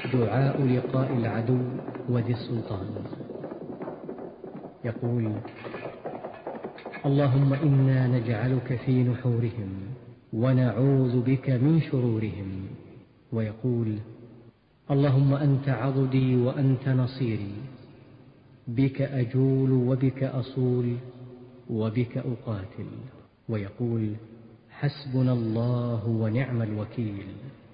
دعاء لقاء العدو وذي السلطان. يقول: اللهم إنا نجعلك في نحورهم ونعوذ بك من شرورهم. ويقول: اللهم أنت عضدي وأنت نصيري، بك أجول وبك أصول وبك أقاتل. ويقول: حسبنا الله ونعم الوكيل.